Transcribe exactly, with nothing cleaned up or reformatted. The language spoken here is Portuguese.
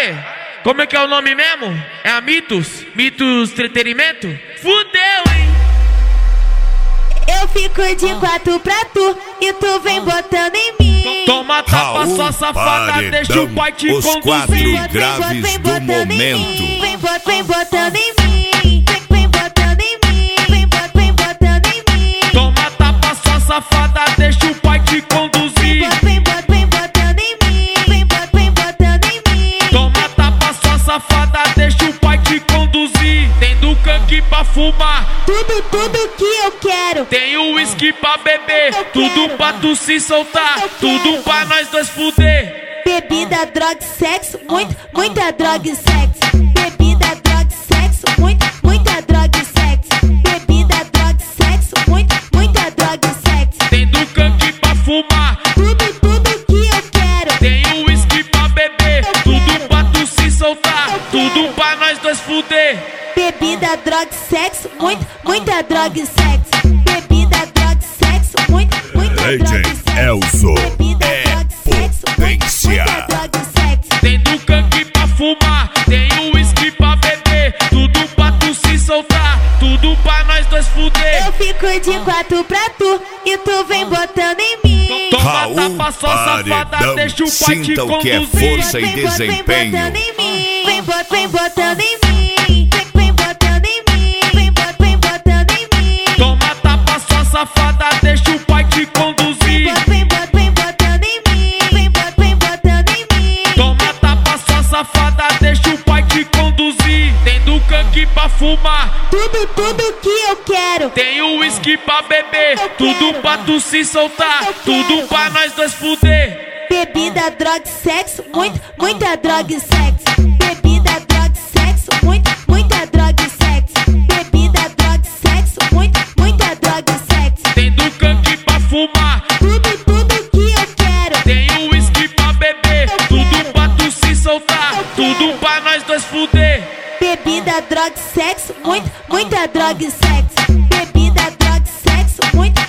Aê, como é que é o nome mesmo? É a Mitos? Mitos Entretenimento? Fudeu, hein? Eu fico de quatro pra tu e tu vem botando em mim. Toma tapa, sua safada, deixa o pai te os conduzir. quatro graves do momento. Vem, bot, vem botando em mim. Vem, vem botando em mim. Vem, bot, vem botando em mim. Toma tapa, sua safada, deixa o pai te conduzir. Vem, bot, vem botando em mim. Vem, bot, vem botando em mim. Toma tapa, sua safada, deixa o pai te conduzir. Tem do canque pra fumar, Tudo, tudo que eu quero. tem o uísque pra beber, Eu tudo quero. pra tu se soltar, Eu tudo quero. pra nós dois fuder. Bebida, droga e sexo, muito, muita droga e sexo. Bebida, droga e sexo, muito, muita droga e sexo. Bebida, droga e sexo, muito, muita droga e sexo. Tem do canque pra fumar, Tudo, tudo que eu quero. tem o uísque pra beber, tudo pra tu se soltar, tudo pra nós dois fuder. Bebida, droga e sexo, muito, muita droga e sexo. Bebida, droga e sexo, muito, muita D J droga e sexo. Elzo Bebida, é droga e sexo, muito, potência. muita droga e sexo. Tem do canque pra fumar, tem o uísque pra beber, tudo pra tu se soltar, tudo pra nós dois fuder. Eu fico de quatro pra tu e tu vem botando em mim. Toma Raul tapa, sua safada, Paredão, deixa o pai te sinta o que é conduzir. força e Vem, bot, vem desempenho. botando em mim. Vem, bot, vem botando em mim. Vem, vem botando em mim. Vem, bot, vem botando em mim. Toma tapa, sua safada, deixa o pai te conduzir. Vem, bot, vem botando em mim. Vem, bot, vem botando em mim. Toma tapa, sua safada, deixa o pai te conduzir. Tem do canque pra fumar, Tudo, tudo que eu quero. tem o uísque pra beber, Eu tudo quero. pra tu se soltar, Eu tudo quero. pra nós dois fuder. Bebida, droga e sexo, muito, muita droga e sexo. Bebida, droga e sexo, muito, muita droga e sexo. Bebida, droga e sexo, muito, muita droga e sexo. Tem do canque pra fumar, Tudo, tudo que eu quero. tem o uísque pra beber, tudo pra tu se soltar, tudo pra nós dois fuder. Bebida, droga e sexo, muito, muita droga e sexo. Bebida, droga e sexo, muito,